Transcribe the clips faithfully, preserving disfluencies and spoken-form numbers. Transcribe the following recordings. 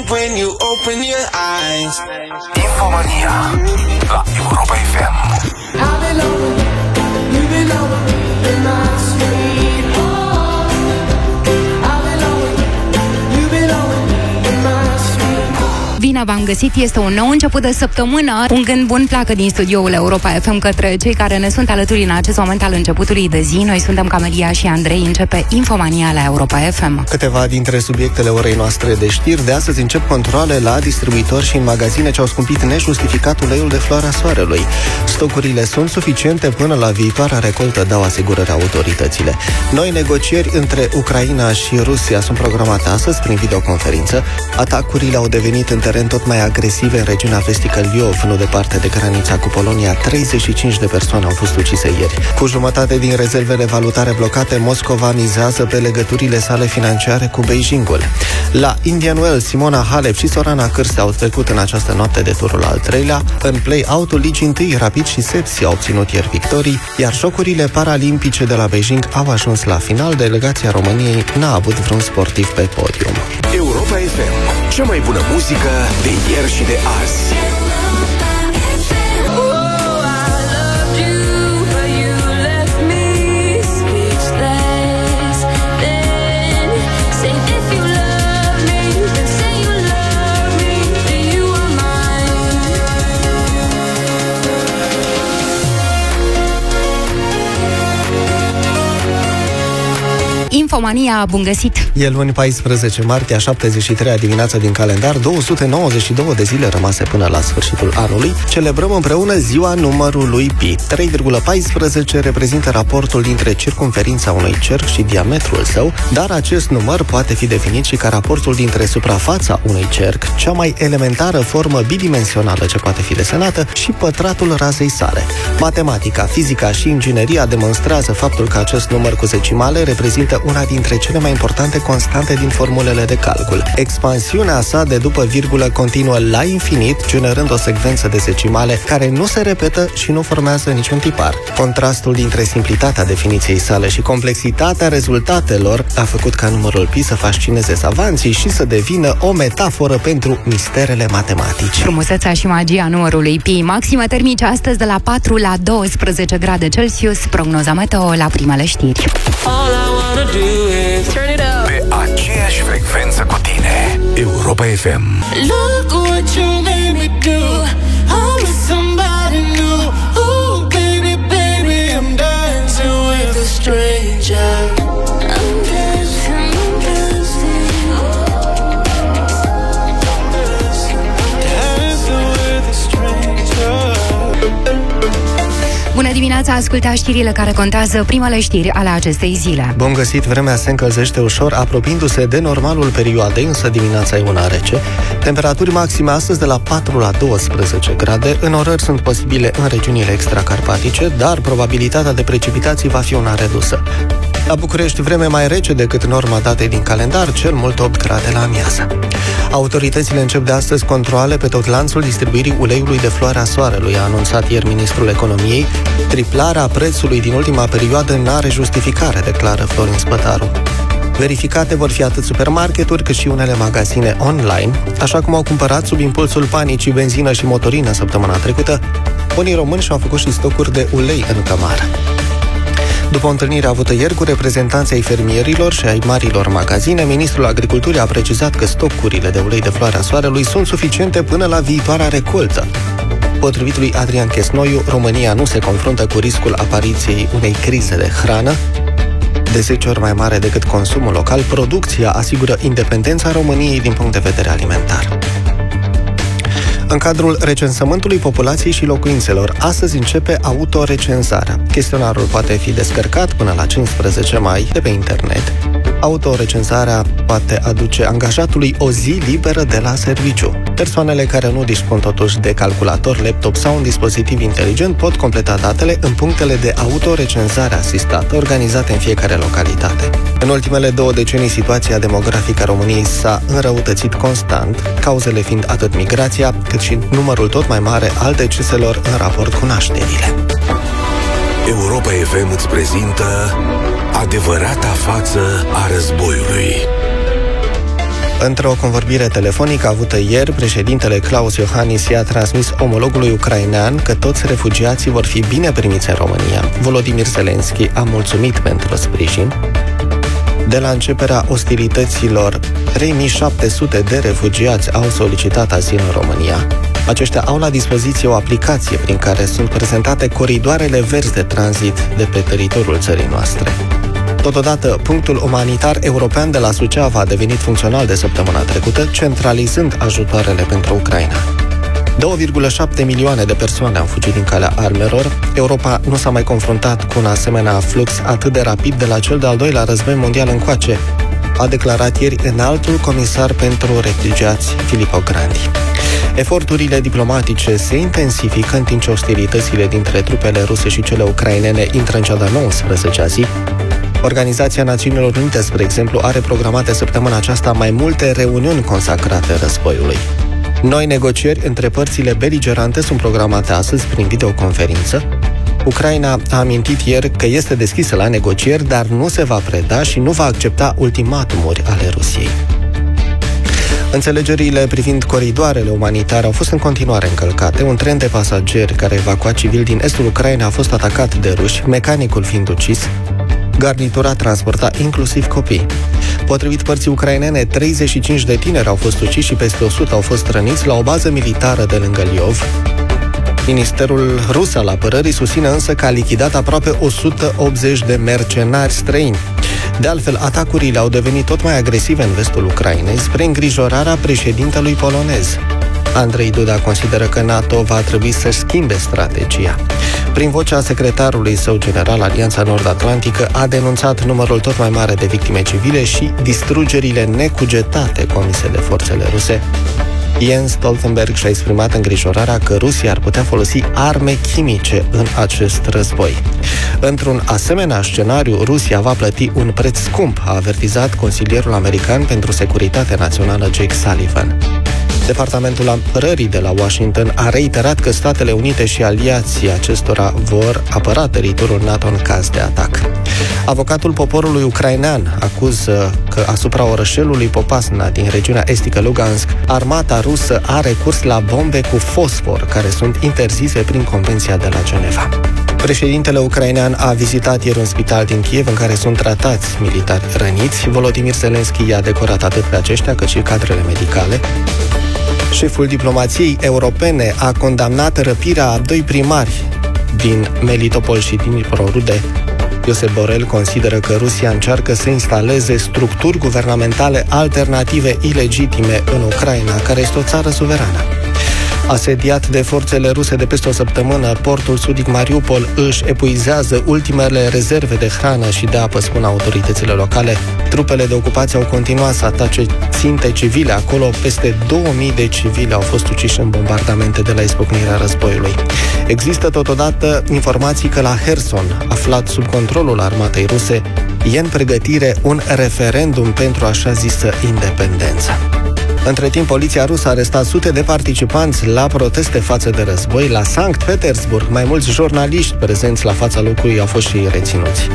think when you open your eyes. Infomania la Europa F M. I've been alone, you've been alone in my sweet home. I've been alone, you've been alone in my sweet home. Bine v-am găsit, este un nou început de săptămână. Un gând bun pleacă din studioul Europa F M către cei care ne sunt alături în acest moment al începutului de zi. Noi suntem Camelia și Andrei, începe Infomania la Europa F M. Câteva dintre subiectele orei noastre de știri de astăzi încep controale la distribuitori și în magazine ce au scumpit nejustificat uleiul de floarea soarelui. Stocurile sunt suficiente până la viitoarea recoltă, dau asigurări autoritățile. Noi negocieri între Ucraina și Rusia sunt programate astăzi prin videoconferință. Atacurile au devenit în teren tot mai agresive în regiunea vestică Lviv, nu departe de granița cu Polonia. treizeci și cinci de persoane au fost ucise ieri. Cu jumătate din rezervele valutare blocate, Moscova mizează pe legăturile sale financiare cu Beijingul. La Indian Wells, Simona Halep și Sorana Cârste au trecut în această noapte de turul al treilea. În play-out-ul ligii întâi, Rapid și Sepsi au obținut ieri victorii, iar Jocurile Paralimpice de la Beijing au ajuns la final. Delegația României n-a avut vreun sportiv pe podium. Europa F M, cea mai bună muzică de ieri și de azi. Infomania, bun găsit! E luni paisprezece martie, a șaptezeci și treia dimineața din calendar, două sute nouăzeci și două de zile rămase până la sfârșitul anului. Celebrăm împreună ziua numărului pi. trei virgulă paisprezece reprezintă raportul dintre circumferința unui cerc și diametrul său, dar acest număr poate fi definit și ca raportul dintre suprafața unui cerc, cea mai elementară formă bidimensională ce poate fi desenată, și pătratul razei sale. Matematica, fizica și ingineria demonstrează faptul că acest număr cu zecimale reprezintă una dintre cele mai importante constante din formulele de calcul. Expansiunea sa de după virgulă continuă la infinit, generând o secvență de zecimale care nu se repetă și nu formează niciun tipar. Contrastul dintre simplitatea definiției sale și complexitatea rezultatelor a făcut ca numărul pi să fascineze savanții și să devină o metaforă pentru misterele matematice. Frumusețea și magia numărului pi. Maxime termice astăzi de la patru la douăsprezece grade Celsius. Prognoza meteo la primele știri. Pe aceeași frecvență cu tine, Europa F M. Look what you made me do. I'm with somebody new. Ooh, baby, baby, I'm dancing with a stranger. I'm dancing, I'm dancing. Dancing with a stranger. Bună dimineața, ascultați știrile care contează, primele știri ale acestei zile. Bun găsit, vremea se încălzește ușor, apropiindu-se de normalul perioadei, însă dimineața e una rece. Temperaturi maxime astăzi de la patru la douăsprezece grade. În orări sunt posibile în regiunile extracarpatice, dar probabilitatea de precipitații va fi una redusă. La București, vreme mai rece decât norma datei din calendar, cel mult opt grade la amiază. Autoritățile încep de astăzi controale pe tot lanțul distribuirii uleiului de floarea soarelui, a anunțat ieri ministrul economiei. Triplarea prețului din ultima perioadă n-are justificare, declară Florin Spătaru. Verificate vor fi atât supermarketuri cât și unele magazine online, așa cum au cumpărat sub impulsul panicii benzină și motorină săptămâna trecută. Unii români și-au făcut și stocuri de ulei în cămară. După o întâlnire avută ieri cu reprezentanții ai fermierilor și ai marilor magazine, ministrul agriculturii a precizat că stocurile de ulei de floarea soarelui sunt suficiente până la viitoarea recoltă. Potrivit lui Adrian Chesnoiu, România nu se confruntă cu riscul apariției unei crize de hrană. De zece ori mai mare decât consumul local, producția asigură independența României din punct de vedere alimentar. În cadrul recensământului populației și locuințelor, astăzi începe autorecenzarea. Chestionarul poate fi descărcat până la cincisprezece mai de pe internet. Autorecenzarea poate aduce angajatului o zi liberă de la serviciu. Persoanele care nu dispun totuși de calculator, laptop sau un dispozitiv inteligent pot completa datele în punctele de autorecenzare asistată organizate în fiecare localitate. În ultimele două decenii, situația demografică a României s-a înrăutățit constant, cauzele fiind atât migrația, cât și numărul tot mai mare al deceselor în raport cu nașterile. Europa F M îți prezintă adevărata față a războiului. Într-o convorbire telefonică avută ieri, președintele Klaus Iohannis i-a transmis omologului ucrainean că toți refugiații vor fi bine primiți în România. Volodymyr Zelensky a mulțumit pentru sprijin. De la începerea ostilităților, trei mii șapte sute de refugiați au solicitat azil în România. Aceștia au la dispoziție o aplicație prin care sunt prezentate coridoarele verzi de tranzit de pe teritoriul țării noastre. Totodată, punctul umanitar european de la Suceava a devenit funcțional de săptămâna trecută, centralizând ajutoarele pentru Ucraina. două virgulă șapte milioane de persoane au fugit din calea armelor. Europa nu s-a mai confruntat cu un asemenea flux atât de rapid de la cel de-al doilea război mondial încoace, a declarat ieri înaltul comisar pentru refugiați Filippo Grandi. Eforturile diplomatice se intensifică în timp ce ostilitățile dintre trupele ruse și cele ucrainene intră în cea de-a nouăsprezecea zi. Organizația Națiunilor Unite, spre exemplu, are programate săptămâna aceasta mai multe reuniuni consacrate războiului. Noi negocieri între părțile beligerante sunt programate astăzi prin videoconferință. Ucraina a amintit ieri că este deschisă la negocieri, dar nu se va preda și nu va accepta ultimatumuri ale Rusiei. Înțelegerile privind coridoarele umanitare au fost în continuare încălcate. Un tren de pasageri care evacua civili din estul Ucrainei a fost atacat de ruși, mecanicul fiind ucis. Garnitura transporta inclusiv copii. Potrivit părții ucrainene, treizeci și cinci de tineri au fost uciși și peste o sută au fost răniți la o bază militară de lângă Liov. Ministerul rus al apărării susține însă că a lichidat aproape o sută optzeci de mercenari străini. De altfel, atacurile au devenit tot mai agresive în vestul Ucrainei, spre îngrijorarea președintelui polonez. Andrei Duda consideră că NATO va trebui să-și schimbe strategia. Prin vocea secretarului său general, Alianța Nord-Atlantică a denunțat numărul tot mai mare de victime civile și distrugerile necugetate comise de forțele ruse. Jens Stoltenberg și-a exprimat îngrijorarea că Rusia ar putea folosi arme chimice în acest război. Într-un asemenea scenariu, Rusia va plăti un preț scump, a avertizat consilierul american pentru securitate națională Jake Sullivan. Departamentul Apărării de la Washington a reiterat că Statele Unite și aliații acestora vor apăra teritoriul NATO în caz de atac. Avocatul poporului ucrainean acuză că asupra orășelului Popasna din regiunea estică Lugansk, armata rusă are recurs la bombe cu fosfor, care sunt interzise prin Convenția de la Geneva. Președintele ucrainean a vizitat ieri un spital din Kiev în care sunt tratați militari răniți. Volodymyr Zelensky i-a decorat atât pe aceștia cât și cadrele medicale. Șeful diplomației europene a condamnat răpirea a doi primari din Melitopol și din Dnipro-Rude. Josep Borrell consideră că Rusia încearcă să instaleze structuri guvernamentale alternative ilegitime în Ucraina, care este o țară suverană. Asediat de forțele ruse de peste o săptămână, portul sudic Mariupol își epuizează ultimele rezerve de hrană și de apă, spun autoritățile locale. Trupele de ocupație au continuat să atace ținte civile. Acolo, peste două mii de civili au fost uciși în bombardamente de la izbucnirea războiului. Există totodată informații că la Kherson, aflat sub controlul armatei ruse, e în pregătire un referendum pentru așa zisă independență. Între timp, poliția rusă a arestat sute de participanți la proteste față de război. La Sankt Petersburg, mai mulți jurnaliști prezenți la fața locului au fost și reținuți.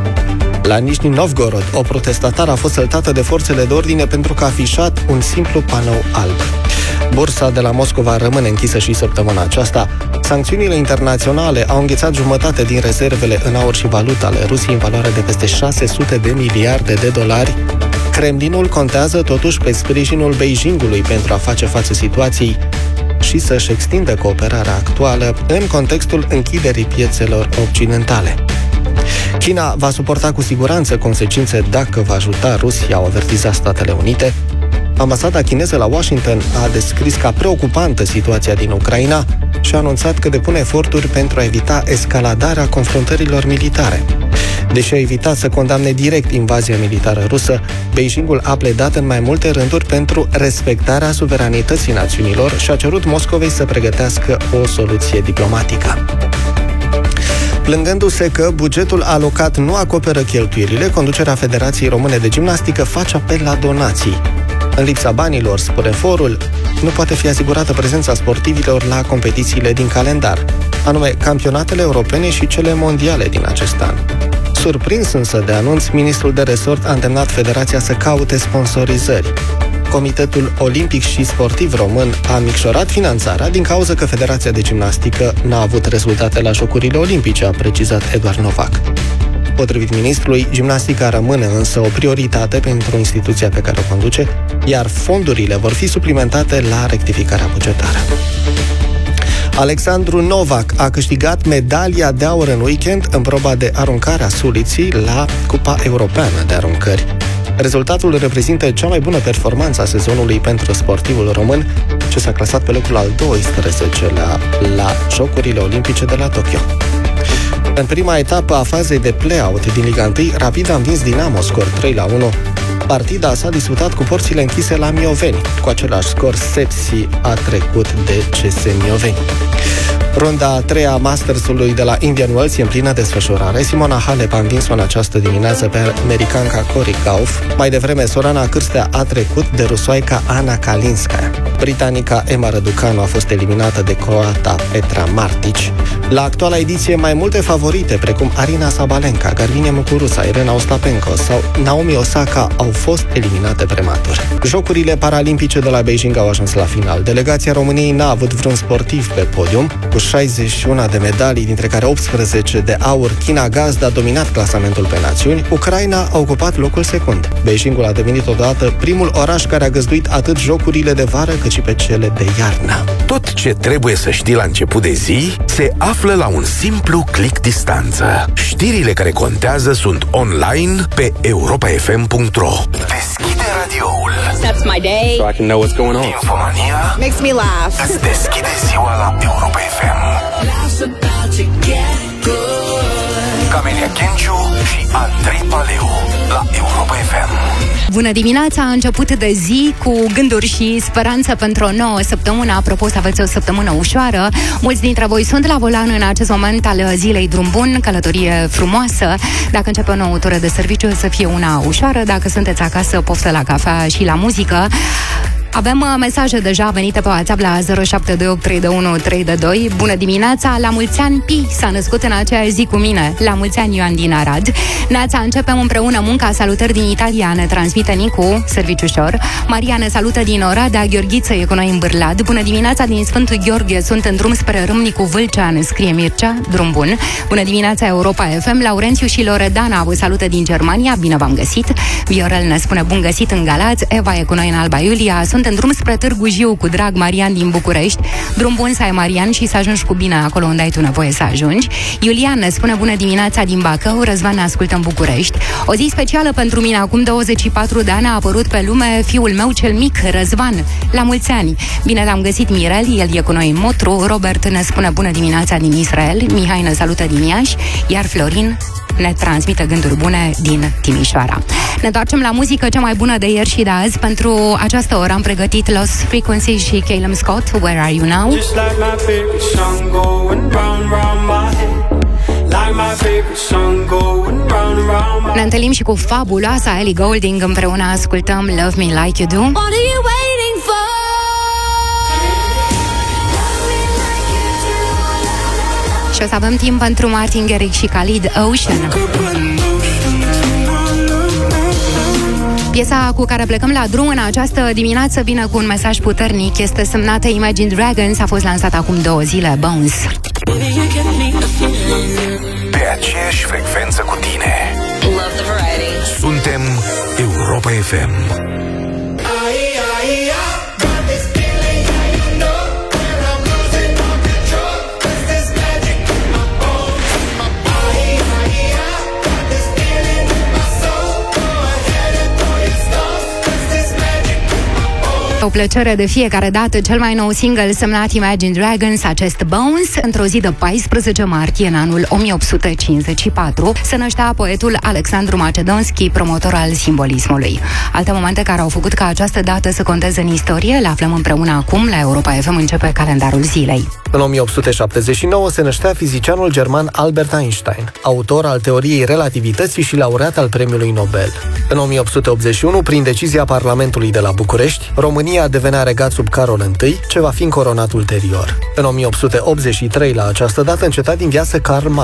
La Nizhny Novgorod, o protestatară a fost săltată de forțele de ordine pentru că a afișat un simplu panou alb. Bursa de la Moscova rămâne închisă și săptămâna aceasta. Sancțiunile internaționale au înghețat jumătate din rezervele în aur și valută ale Rusiei în valoare de peste șase sute de miliarde de dolari. Kremlinul contează totuși pe sprijinul Beijingului pentru a face față situației și să-și extindă cooperarea actuală în contextul închiderii piețelor occidentale. China va suporta cu siguranță consecințe dacă va ajuta Rusia, au avertizat Statele Unite. Ambasada chineză la Washington a descris ca preocupantă situația din Ucraina și a anunțat că depune eforturi pentru a evita escaladarea confruntărilor militare. Deși a evitat să condamne direct invazia militară rusă, Beijingul a pledat în mai multe rânduri pentru respectarea suveranității națiunilor și a cerut Moscovei să pregătească o soluție diplomatică. Plângându-se că bugetul alocat nu acoperă cheltuielile, conducerea Federației Române de Gimnastică face apel la donații. În lipsa banilor, spune forul, nu poate fi asigurată prezența sportivilor la competițiile din calendar, anume campionatele europene și cele mondiale din acest an. Surprins însă de anunț, ministrul de resort a îndemnat Federația să caute sponsorizări. Comitetul Olimpic și Sportiv Român a micșorat finanțarea din cauza că Federația de Gimnastică n-a avut rezultate la Jocurile Olimpice, a precizat Eduard Novac. Potrivit ministrului, gimnastica rămâne însă o prioritate pentru instituția pe care o conduce, iar fondurile vor fi suplimentate la rectificarea bugetară. Alexandru Novak a câștigat medalia de aur în weekend în proba de aruncare a suliții la Cupa Europeană de Aruncări. Rezultatul reprezintă cea mai bună performanță a sezonului pentru sportivul român, ce s-a clasat pe locul al doisprezecelea la Jocurile Olimpice de la Tokyo. În prima etapă a fazei de play-out din Liga unu, Rapid a învins Dinamo, scor trei la unu. Partida s-a disputat cu porțile închise la Mioveni. Cu același scor, Sepsi a trecut de C S Mioveni. Runda a treia a Masters-ului de la Indian Wells e în plină desfășurare. Simona Halep a învins-o în această dimineață pe americanca Cory Gauff. Mai devreme, Sorana Cârstea a trecut de rusoaica Ana Kalinskaya. Britanica Emma Răducanu a fost eliminată de croata Petra Martic. La actuala ediție, mai multe favorite, precum Arina Sabalenka, Garbiñe Muguruza, Irina Ostapenko sau Naomi Osaka, au fost eliminate prematur. Jocurile paralimpice de la Beijing au ajuns la final. Delegația României n-a avut vreun sportiv pe podium. Cu șaizeci și unu de medalii, dintre care optsprezece de aur, China gazdă a dominat clasamentul pe națiuni. Ucraina a ocupat locul secund. Beijingul a devenit odată primul oraș care a găzduit atât jocurile de vară cât și pe cele de iarnă. Tot ce trebuie să știi la început de zi se află la un simplu click distanță. Știrile care contează sunt online pe europa f m punct r o. Deschide radioul. That's my day. So I can know what's going on. Infomania Makes me laugh. îți deschide ziua la Europa F M. Camelia Kenciu și Andrei Paleu la Europa F M. Bună dimineața, a început de zi cu gânduri și speranță pentru o nouă săptămână. Apropo, să aveți o săptămână ușoară. Mulți dintre voi sunt la volan în acest moment al zilei, drum bun, călătorie frumoasă. Dacă începe o nouă tură de serviciu, să fie una ușoară. Dacă sunteți acasă, poftă la cafea și la muzică. Avem uh, mesaje deja venite pe WhatsApp la zero șapte doi opt trei unu trei doi. Bună dimineața, la mulți ani Pi s-a născut în aceeași zi cu mine. La mulți ani Ioan din Arad. Neața, începem împreună munca. Salutări din Italia, ne transmite Nicu, serviciu ușor. Maria ne salută din Oradea, Gheorghiță e cu noi în Bârlad. Bună dimineața din Sfântul Gheorghe, sunt în drum spre Râmnicu Vâlcea, ne scrie Mircea, drum bun. Bună dimineața Europa F M, Laurențiu și Loredana vă salută din Germania, bine v-am găsit. Viorel ne spune bun găsit în Galați, Eva e cu noi în Alba Iulia, sunt în drum spre Târgu Jiu cu drag, Marian din București. Drum bun să ai, Marian, și să ajungi cu bine acolo unde ai tu nevoie să ajungi. Iulian ne spune bună dimineața din Bacău, Răzvan ne ascultă în București. O zi specială pentru mine, acum douăzeci și patru de ani a apărut pe lume fiul meu cel mic, Răzvan. La mulți ani! Bine l-am găsit, Mirel, el e cu noi în Motru. Robert ne spune bună dimineața din Israel, Mihai ne salută din Iași, iar Florin ne transmite gânduri bune din Timișoara. Ne întoarcem la muzică, cea mai bună de ieri și de azi. Pentru această oră am pregătit Lost Frequency și Calum Scott, Where Are You Now? Ne întâlnim și cu fabuloasa Ellie Goulding, împreună ascultăm Love Me Like You Do. What are you waiting for? Și o să avem timp pentru Martin Garrix și Khalid, Ocean. Piesa cu care plecăm la drum în această dimineață vine cu un mesaj puternic. Este semnată Imagine Dragons, a fost lansat acum două zile, Bones. Pe aceeași frecvență cu tine. Suntem Europa F M. O plăcere de fiecare dată, cel mai nou single semnat Imagine Dragons, acest Bones. Într-o zi de paisprezece martie în anul o mie opt sute cincizeci și patru se năștea poetul Alexandru Macedonski, promotor al simbolismului. Alte momente care au făcut ca această dată să conteze în istorie le aflăm împreună acum. La Europa F M începe calendarul zilei. În o mie opt sute șaptezeci și nouă se năștea fizicianul german Albert Einstein, autor al teoriei relativității și laureat al premiului Nobel. În o mie opt sute optzeci și unu, prin decizia Parlamentului de la București, România devenea regat sub Carol I, ce va fi încoronat ulterior. În o mie opt sute optzeci și trei, la această dată, înceta din viață Karl Marx,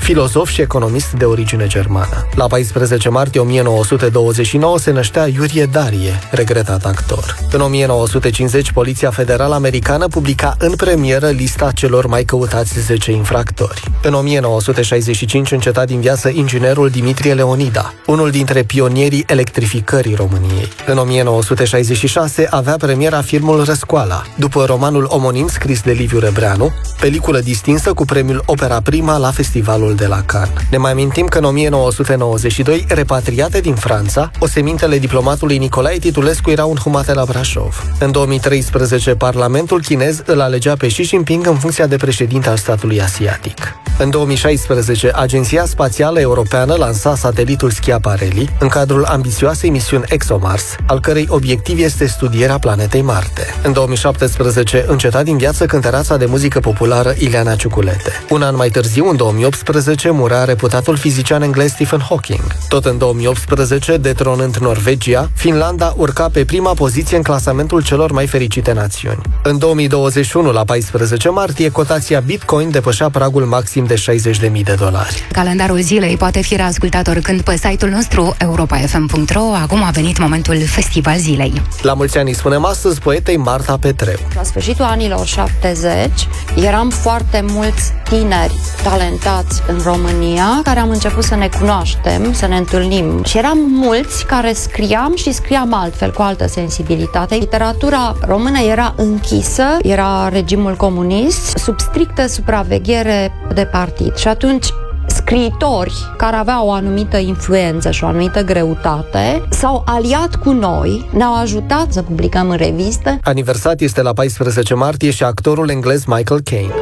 filozof și economist de origine germană. La paisprezece martie o mie nouă sute douăzeci și nouă se năștea Iurie Darie, regretat actor. În o mie nouă sute cincizeci, Poliția Federală Americană publica în premieră lista celor mai căutați zece infractori. În o mie nouă sute șaizeci și cinci înceta din viață inginerul Dimitrie Leonida, unul dintre pionierii electrificării României. În o mie nouă sute șaizeci și șase avea premiera filmul Răscoala, după romanul omonim scris de Liviu Rebreanu, peliculă distinsă cu premiul Opera Prima la Festivalul de la Cannes. Ne mai amintim că în o mie nouă sute nouăzeci și doi, repatriate din Franța, osemintele diplomatului Nicolae Titulescu erau înhumate la Brașov. În două mii treisprezece, Parlamentul chinez îl alegea pe Xi Jinping în funcția de președinte al statului asiatic. În două mii șaisprezece, Agenția Spațială Europeană lansa satelitul Schiaparelli în cadrul ambițioasei misiuni ExoMars, al cărei obiectiv este studierea planetei Marte. În două mii șaptesprezece, înceta din viață cântăreața de muzică populară Ileana Ciuculete. Un an mai târziu, în două mii optsprezece, murea reputatul fizician englez Stephen Hawking. Tot în două mii optsprezece, detronând Norvegia, Finlanda urca pe prima poziție în clasamentul celor mai fericite națiuni. În două mii douăzeci și unu, la paisprezece martie, cotația Bitcoin depășea pragul maxim de șaizeci de mii de dolari. Calendarul zilei poate fi reascultat oricând pe site-ul nostru europa f m punct r o. Acum a venit momentul Festival Zilei. La mulți ani îi spunem astăzi poetei Marta Petreu. La sfârșitul anilor șaptezeci eram foarte mulți tineri talentați în România care am început să ne cunoaștem, să ne întâlnim. Și eram mulți care scriam și scriam altfel, cu altă sensibilitate. Literatura română era închisă, era regimul comunist, sub strictă supraveghere de partid. Și atunci scriitori care aveau o anumită influență și o anumită greutate s-au aliat cu noi, ne-au ajutat să publicăm în revistă. Aniversat este la paisprezece martie și actorul englez Michael Caine.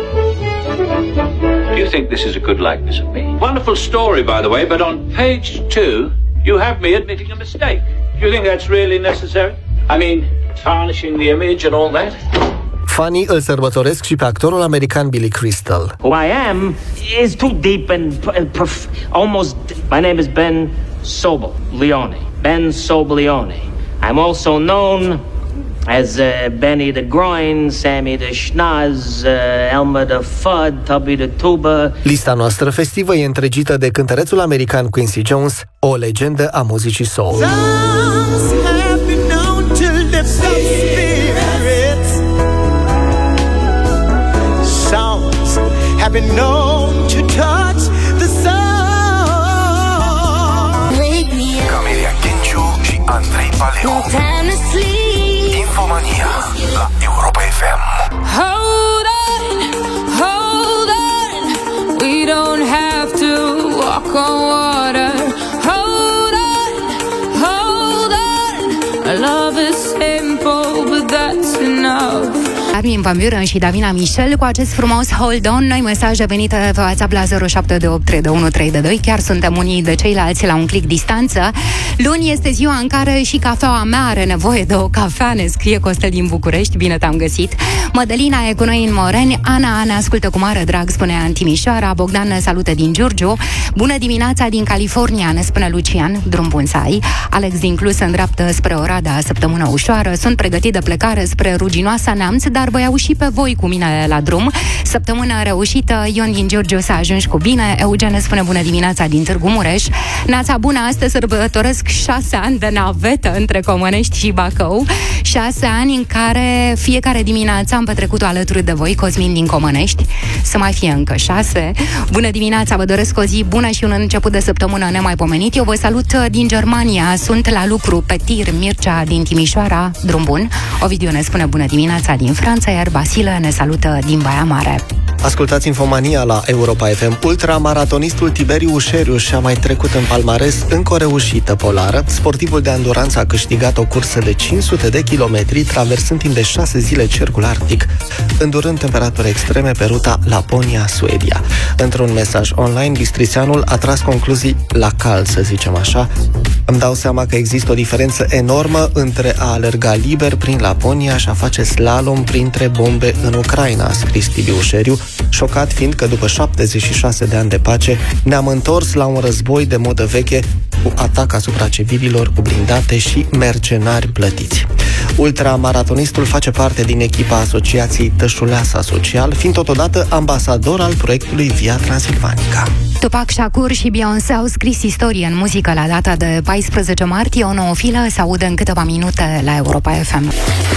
Do you think this is a good likeness of me? Wonderful story, by the way, but on page two, you have me admitting a mistake. Do you think that's really necessary? I mean, tarnishing the image and all that? Fanii îl sărbătoresc și pe actorul american Billy Crystal. Who I am is too deep and, and prof- almost... My name is Ben Sobel-Leone. Ben Sobel-Leone. I'm also known as uh, Benny the Groin, Sammy the Schnoz, uh, Elmer the Fudd, Tubby the Tuba. Lista noastră festivă e întregită de cântărețul american Quincy Jones, o legendă a muzicii soul. Have been known to touch the soul. Camelia Ghenciu și Andrei Paleu. Infomania la Europa F M. Hold on, hold on. We don't have to walk on water. Hold on, hold on. Love is simple, but that's enough. Armin van Buuren și Davina Michel cu acest frumos Hold On. Noi mesaje venite pe WhatsApp la zero șapte doi opt trei unu trei doi. Chiar suntem unii de ceilalți la un click distanță. Luni este ziua în care și cafeaua mea are nevoie de o cafea, ne scrie Costel din București. Bine te-am găsit. Mădălina e cu noi în Moreni. Ana ne ascultă cu mare drag, spune în Timișoara. Bogdan ne salută din Giurgiu. Bună dimineața din California, ne spune Lucian. Drum bun să ai. Alex din Cluj se îndreaptă spre Oradea, săptămână ușoară. Sunt pregătit de plecare spre ruginoasa Neamț, dar vă iau și pe voi cu mine la drum. Săptămână reușită. Ion din Giurgiu s-a ajuns cu bine. Eugen ne spune bună dimineața din Târgu Mureș. Neața bună, astăzi sărbătoresc șase ani de navetă între Comănești și Bacău. Șase ani în care fiecare dimineață am petrecut-o alături de voi, Cosmin din Comănești. Să mai fie încă șase. Bună dimineața, vă doresc o zi bună și un început de săptămână nemaipomenit. Eu vă salut din Germania. Sunt la lucru pe tir. Mircea din Timișoara, drum bun. Ovidiu ne spune bună dimineața din Franța, iar Basile ne salută din Baia Mare. Ascultați Infomania la Europa F M. Ultramaratonistul Tiberiu Ușeriu și-a mai trecut în palmares încă o reușită polară. Sportivul de anduranță a câștigat o cursă de cinci sute de kilometri, traversând timp de șase zile cercul arctic, îndurând temperaturi extreme pe ruta Laponia-Suedia. Într-un mesaj online, bistrițeanul a tras concluzii la cald, să zicem așa. Îmi dau seama că există o diferență enormă între a alerga liber prin Laponia și a face slalom printre bombe în Ucraina, a scris Tibi Ușeriu, șocat fiind că după șaptezeci și șase de ani de pace ne-am întors la un război de modă veche cu atac asupra civililor, cu blindate și mercenari plătiți. Ultramaratonistul face parte din echipa asociației Tășuleasa Social, fiind totodată ambasador al proiectului Via Transilvanica. Tupac Shakur și Beyoncé au scris istorie în muzică la data de paisprezece martie. O nouă filă se aude în câteva minute la Europa F M.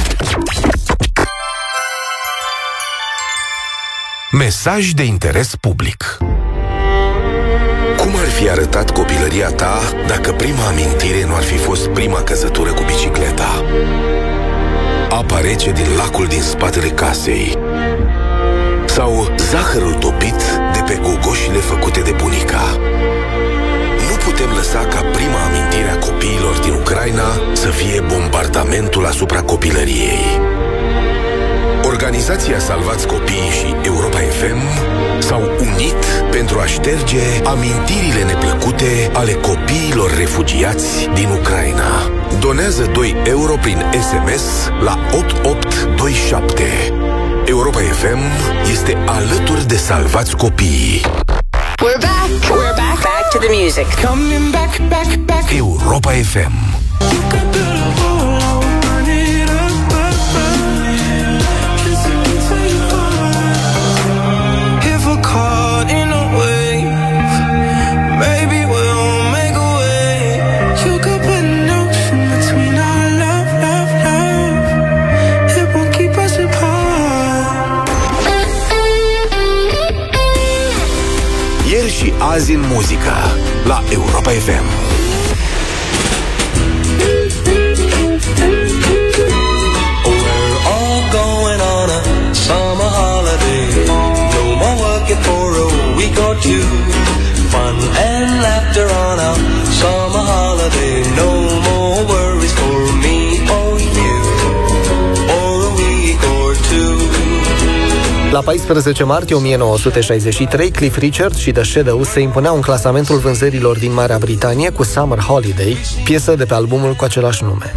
Mesaj de interes public. Cum ar fi arătat copilăria ta dacă prima amintire nu ar fi fost prima căzătură cu bicicleta? Apa rece din lacul din spatele casei? Sau zahărul topit de pe gogoșile făcute de bunica? Nu putem lăsa ca prima amintire a copiilor din Ucraina să fie bombardamentul asupra copilăriei. Organizația Salvați Copiii și Europa F M s-au unit pentru a șterge amintirile neplăcute ale copiilor refugiați din Ucraina. Donează doi euro prin S M S la opt opt doi șapte. Europa F M este alături de Salvați Copiii. We're back. We're back. Back to the music. Coming back, back, back. Europa F M. Și azi în muzică la Europa F M. We're all going on a summer holiday. No more working for a week or two. Fun and laughter on a summer holiday. No more worries for me or you for a week or two. La paisprezece martie o mie nouă sute șaizeci și trei, Cliff Richard și The Shadows se impuneau în clasamentul vânzărilor din Marea Britanie cu Summer Holiday, piesă de pe albumul cu același nume.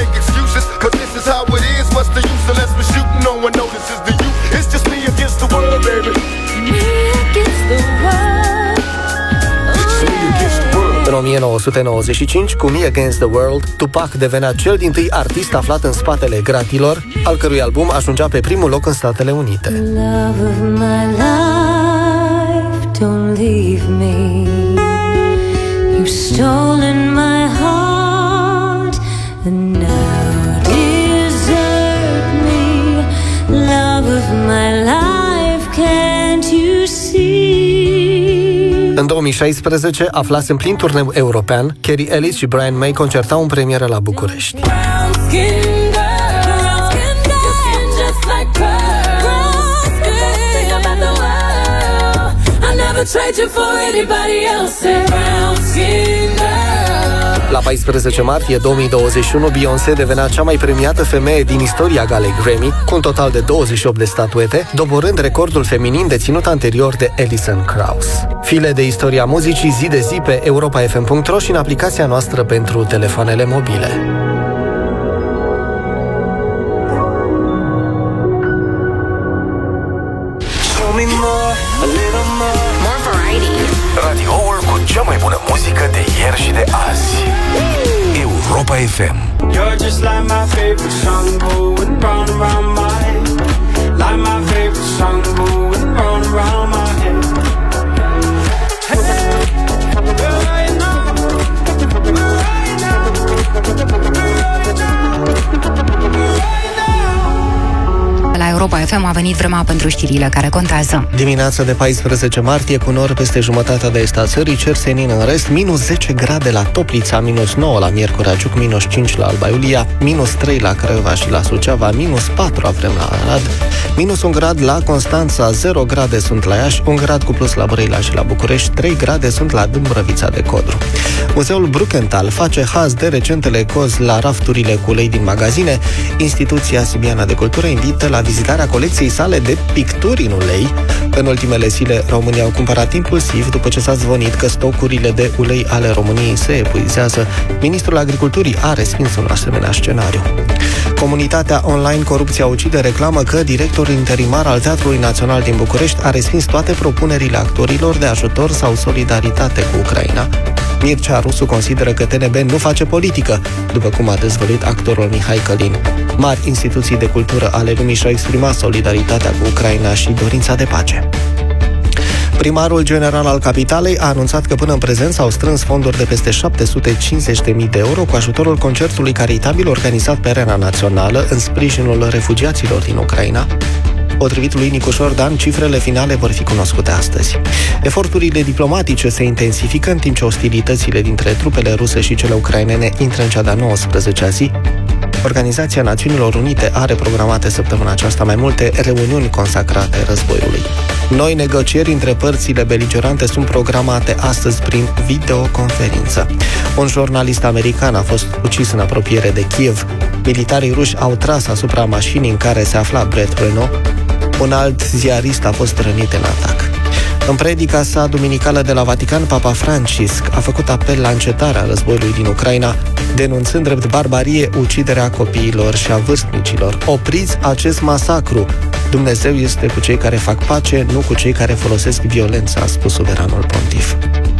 În o mie nouă sute nouăzeci și cinci, cu Me Against the World, Tupac devenea cel dintâi artist aflat în spatele gratilor, al cărui album ajungea pe primul loc în Statele Unite. Love of my life, don't leave me. You've stolen my heart and now desert me. Love of my life, can't you see? În două mii șaisprezece, aflați în plin turneu european, Carrie Ellis și Brian May concertau în premieră la București. La paisprezece martie două mii douăzeci și unu, Beyoncé devenea cea mai premiată femeie din istoria galei Grammy, cu un total de douăzeci și opt de statuete, doborând recordul feminin deținut anterior de Alison Krauss. File de istoria muzicii zi de zi pe europa f m punct r o și în aplicația noastră pentru telefoanele mobile. Radioul cu cea mai bună muzică de ieri și de azi. Europa F M. You're just like my favorite song going round and round my head. Like my favorite song going round and round my head. Hey, right now, right now, right now. La Europa F M a venit vremea pentru știrile care contează. Dimineața de paisprezece martie, cu nori peste jumătatea de est a țării, cer senin în rest, minus zece grade la Toplița, minus nouă la Miercurea Giuc, minus cinci la Alba Iulia, minus trei la Craiova și la Suceava, minus patru avem la Arad, minus un grad la Constanța, zero grade sunt la Iași, un grad cu plus la Brăila și la București, trei grade sunt la Dâmbrăvița de Codru. Muzeul Brukenthal face haz de recentele cozi la rafturile cu ulei din magazine. Instituția Sibiana de Cultură invită la vizitarea colecției sale de picturi în ulei. În ultimele zile, românii au cumpărat impulsiv după ce s-a zvonit că stocurile de ulei ale României se epuizează. Ministrul Agriculturii a respins un asemenea scenariu. Comunitatea online Corupția Ucide reclamă că directorul interimar al Teatrului Național din București a respins toate propunerile actorilor de ajutor sau solidaritate cu Ucraina. Mircea Rusu consideră că T N B nu face politică, după cum a dezvăluit actorul Mihai Călin. Mari instituții de cultură ale lumii și-au exprimat solidaritatea cu Ucraina și dorința de pace. Primarul general al capitalei a anunțat că până în prezent s-au strâns fonduri de peste șapte sute cincizeci de mii de euro cu ajutorul concertului caritabil organizat pe Arena Națională în sprijinul refugiaților din Ucraina. Potrivit lui Nicușor Dan, cifrele finale vor fi cunoscute astăzi. Eforturile diplomatice se intensifică în timp ce ostilitățile dintre trupele ruse și cele ucrainene intră în cea de-a nouăsprezecea zi. Organizația Națiunilor Unite are programate săptămâna aceasta mai multe reuniuni consacrate războiului. Noi negocieri între părțile beligerante sunt programate astăzi prin videoconferință. Un jurnalist american a fost ucis în apropiere de Kiev. Militarii ruși au tras asupra mașinii în care se afla Brett Renault. Un alt ziarist a fost rănit în atac. În predica sa duminicală de la Vatican, Papa Francisc a făcut apel la încetarea războiului din Ucraina, denunțând drept barbarie uciderea copiilor și a vârstnicilor. Opriți acest masacru! Dumnezeu este cu cei care fac pace, nu cu cei care folosesc violența, a spus suveranul pontif.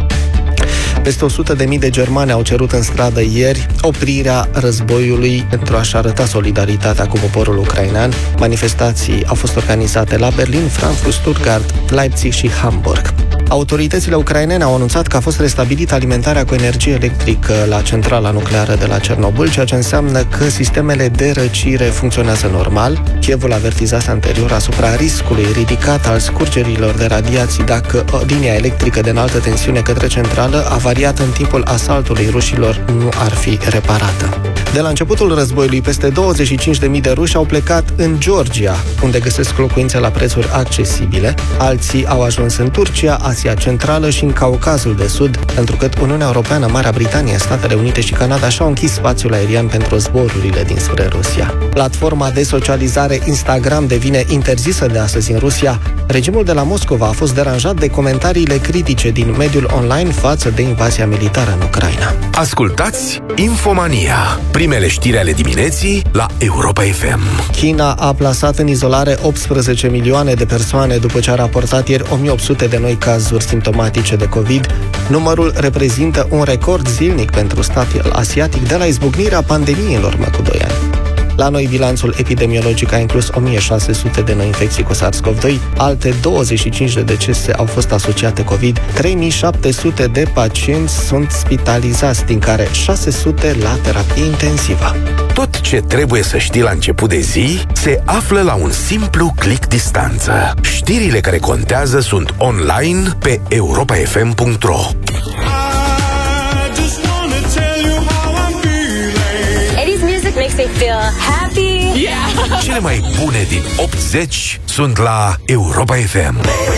Peste o sută de mii de germani au cerut în stradă ieri oprirea războiului pentru a-și arăta solidaritatea cu poporul ucrainean. Manifestații au fost organizate la Berlin, Frankfurt, Stuttgart, Leipzig și Hamburg. Autoritățile ucrainene au anunțat că a fost restabilită alimentarea cu energie electrică la centrala nucleară de la Cernobâl, ceea ce înseamnă că sistemele de răcire funcționează normal. Kievul avertizase anterior asupra riscului ridicat al scurgerilor de radiații dacă linia electrică de înaltă tensiune către centrală, avariată în timpul asaltului rușilor, nu ar fi reparată. De la începutul războiului, peste douăzeci și cinci de mii de ruși au plecat în Georgia, unde găsesc locuințe la prețuri accesibile. Alții au ajuns în Turcia, Asia Centrală și în Caucazul de Sud, pentru că Uniunea Europeană, Marea Britanie, Statele Unite și Canada și-au închis spațiul aerian pentru zborurile dinspre Rusia. Platforma de socializare Instagram devine interzisă de astăzi în Rusia. Regimul de la Moscova a fost deranjat de comentariile critice din mediul online față de invazia militară în Ucraina. Ascultați Infomania, primele știri ale dimineții la Europa F M. China a plasat în izolare optsprezece milioane de persoane după ce a raportat ieri o mie opt sute de noi cazuri simptomatice de COVID. Numărul reprezintă un record zilnic pentru statul asiatic de la izbucnirea pandemiei în urmă cu doi ani. La noi, bilanțul epidemiologic a inclus o mie șase sute de noi infecții cu SARS-CoV doi, alte douăzeci și cinci de decese au fost asociate COVID, trei mii șapte sute de pacienți sunt spitalizați, din care șase sute la terapie intensivă. Tot ce trebuie să știi la început de zi se află la un simplu click distanță. Știrile care contează sunt online pe europa f m punct r o. Makes me feel happy. Yeah. Cele mai bune din optzeci sunt la Europa F M.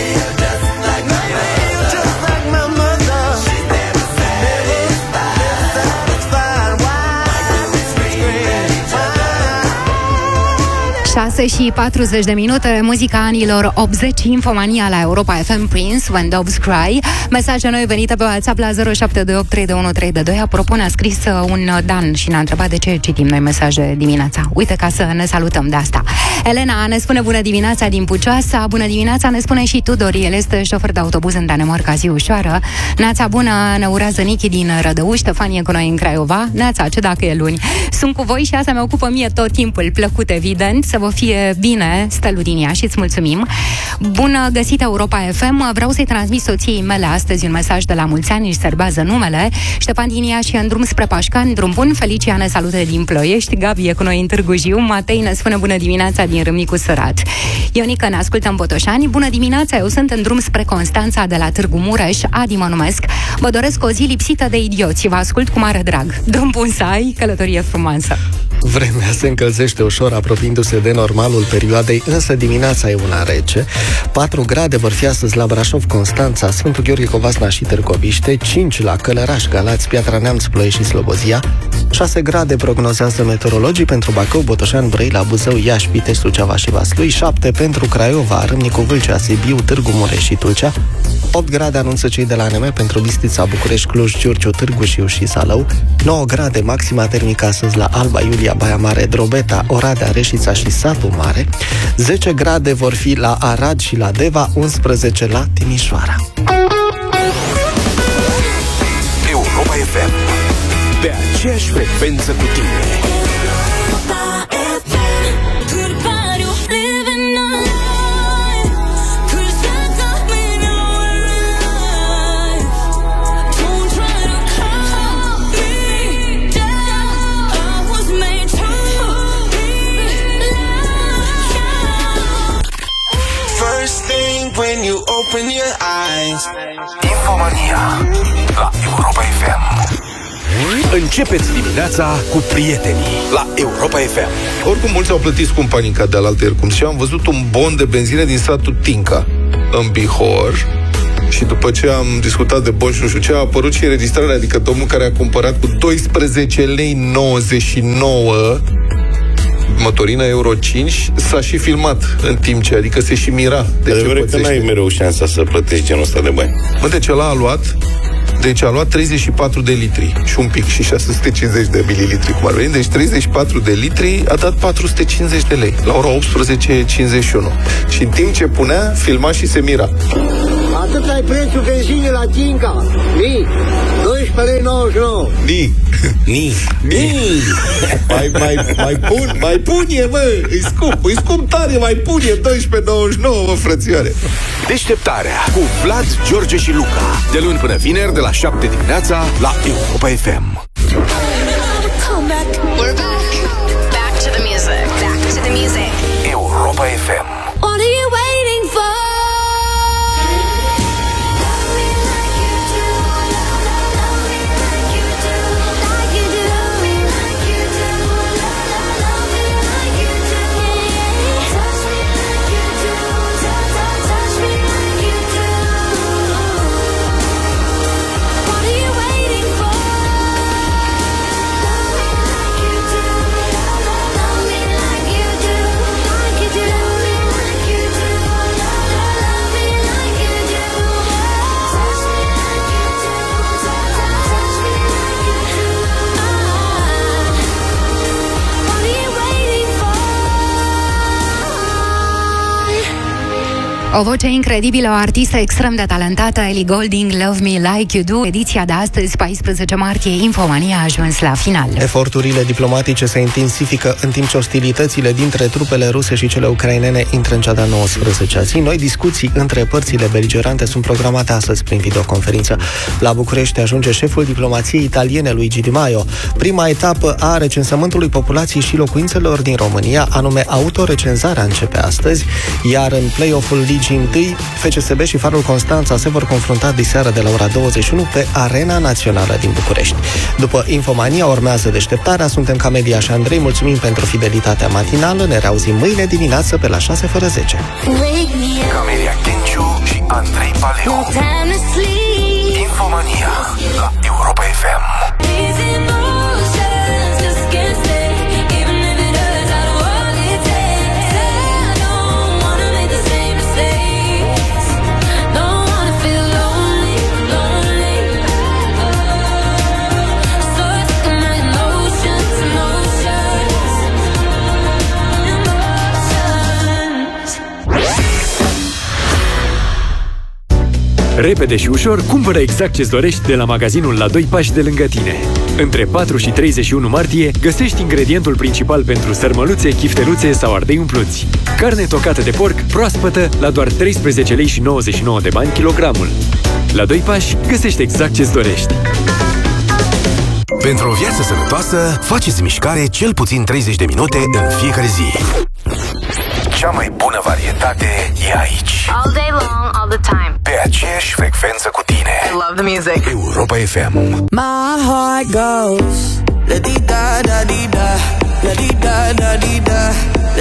șase și patruzeci de minute, muzica anilor optzeci, Infomania la Europa F M, Prince, When Doves Cry. Mesaje noi venite pe WhatsApp la zero șapte doi opt trei doi unu trei doi. Apropo, ne-a scris un Dan și ne-a întrebat de ce citim noi mesaje dimineața. Uite, ca să ne salutăm de asta. Elena ne spune bună dimineața din Pucioasa. Bună dimineața ne spune și Tudor. El este șofer de autobuz în Danemarca, zi ușoară. Neața bună ne urează Nichi din Rădăuș. Ștefan e cu noi în Craiova. Neața, ce dacă e luni. Sunt cu voi și asta mi ocupă mie tot timpul. Plăcut, evident. Să vă fie bine, Stelu din Iași, îți mulțumim. Bună găsit Europa F M. Vreau să-i transmit soției mele astăzi un mesaj de la mulți ani, își serbează numele. Ștefan din Iași în drum spre Pașcani, drum bun. Felicia ne salută din Ploiești. Gabi e cu noi în Târgu Jiu. Matei ne spune bună dimineața din Râmnicu Sărat. Ionică ne ascultă în Botoșani. Bună dimineața, eu sunt în drum spre Constanța de la Târgu Mureș. Adi mă numesc. Vă doresc o zi lipsită de idioți. Vă ascult cu mare drag. Drum bun să ai, călătorie frumoasă. Vremea se încălzește ușor, apropiindu-se de normalul perioadei, însă dimineața e una rece. patru grade vor fi astăzi la Brașov, Constanța, Sfântul Gheorghe, Covasna și Târgoviște, cinci la Călăraș, Galați, Piatra Neamț, Ploiești și Slobozia, șase grade prognozează meteorologii pentru Bacău, Botoșani, Brăila, Buzău, Iași, Pitești, Suceava și Vaslui, șapte pentru Craiova, Râmnicu, Vâlcea, Sibiu, Târgu Mureș și Tulcea, opt grade anunță cei de la A N M pentru Bistrița, București, Cluj, Giurgiu, Târgu Jiu și Zalău, nouă grade maxima termică astăzi la Alba Iulia, Concordia, Baia Mare, Drobeta, Oradea, Reșița și Satul Mare. zece grade vor fi la Arad și la Deva, unsprezece la Timișoara. Europa F M, pe aceeași frecvență cu tine. When you open your eyes. Infomania la Europa F M. Începeți dimineața cu prietenii la Europa F M. Oricum, mulți au plătit scump panica de alaltăieri, cum ziceam. Am văzut un bon de benzină din satul Tinca, în Bihor. Și după ce am discutat de bon și nu știu ce, a apărut și înregistrarea, adică domnul care a cumpărat cu doisprezece lei nouăzeci și nouă motorină Euro cinci s-a și filmat în timp ce, adică se și mira. De ce că n-ai mereu șansa să plătești genul ăsta de bani. Mă, deci ăla a luat Deci a luat treizeci și patru de litri și un pic și șase sute cincizeci de mililitri, cum ar veni. Deci treizeci și patru de litri a dat patru sute cincizeci de lei la ora optsprezece cincizeci și unu. Și în timp ce punea, filma și se mira. Atât ai prețul benzinii la Tinca. Ni, doisprezece lei nouăzeci și nouă. Ni. Ni. Ni. Mai, mai, mai pun, mai pun e, mă. E scump, e scump tare, mai pun e doisprezece nouăzeci și nouă, mă, frățioare. Deșteptarea cu Vlad, George și Luca. De luni până vineri, de la șapte dimineața, la Europa F M. We're back. Back to the music. Back to the music. Europa F M. What are you waiting for? O voce incredibilă, o artistă extrem de talentată, Ellie Goulding, Love Me Like You Do. Ediția de astăzi, paisprezece martie, Infomania a ajuns la final. Eforturile diplomatice se intensifică în timp ce ostilitățile dintre trupele ruse și cele ucrainene intră în cea de-a nouăsprezecea zi. Noi discuții între părțile beligerante sunt programate astăzi prin videoconferință. La București ajunge șeful diplomației italiene, Luigi Di Maio. Prima etapă a recensământului populației și locuințelor din România, anume autorecenzarea, începe astăzi, iar în play-off-ul Ligii întâi, F C S B și Farul Constanța se vor confrunta diseară de la ora douăzeci și unu pe Arena Națională din București. După Infomania urmează Deșteptarea. Suntem Camelia și Andrei, mulțumim pentru fidelitatea matinală. Ne reauzim mâine dimineață pe la șase fără zece. Camelia Kenciu și Andrei Paleu. Infomania la Europa F M. Repede și ușor, cumpără exact ce-ți dorești de la magazinul la doi pași de lângă tine. Între patru și treizeci și unu martie găsești ingredientul principal pentru sărmăluțe, chifteluțe sau ardei umpluți. Carne tocată de porc, proaspătă, la doar treisprezece lei și nouăzeci și nouă de bani kilogramul. La doi pași găsești exact ce-ți dorești. Pentru o viață sănătoasă, faceți mișcare cel puțin treizeci de minute în fiecare zi. Cea mai bună varietate e aici. All day long, all the time. Pe aceeași frecvență cu tine. I love the music. Europa F M. My heart goes la di da da di da, la di da da di da.